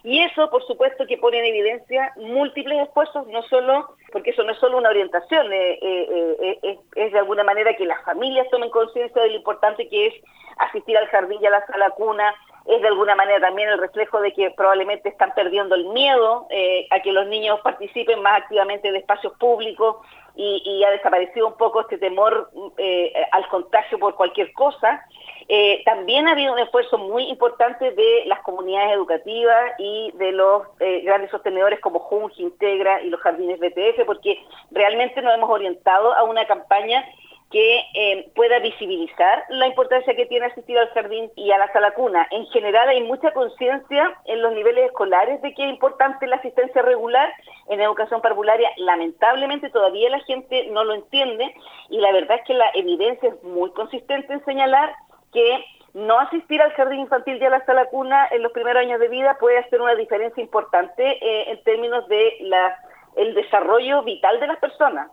Y eso, por supuesto, que pone en evidencia múltiples esfuerzos, no solo, porque eso no es solo una orientación, es de alguna manera que las familias tomen conciencia de lo importante que es asistir al jardín y a la sala cuna, es de alguna manera también el reflejo de que probablemente están perdiendo el miedo a que los niños participen más activamente de espacios públicos y ha desaparecido un poco este temor al contagio por cualquier cosa. También ha habido un esfuerzo muy importante de las comunidades educativas y de los grandes sostenedores como Junge, Integra y los jardines BTF, porque realmente nos hemos orientado a una campaña que pueda visibilizar la importancia que tiene asistir al jardín y a la sala cuna. En general hay mucha conciencia en los niveles escolares de que es importante la asistencia regular en educación parvularia. Lamentablemente todavía la gente no lo entiende y la verdad es que la evidencia es muy consistente en señalar que no asistir al jardín infantil y a la sala cuna en los primeros años de vida puede hacer una diferencia importante en términos de el desarrollo vital de las personas.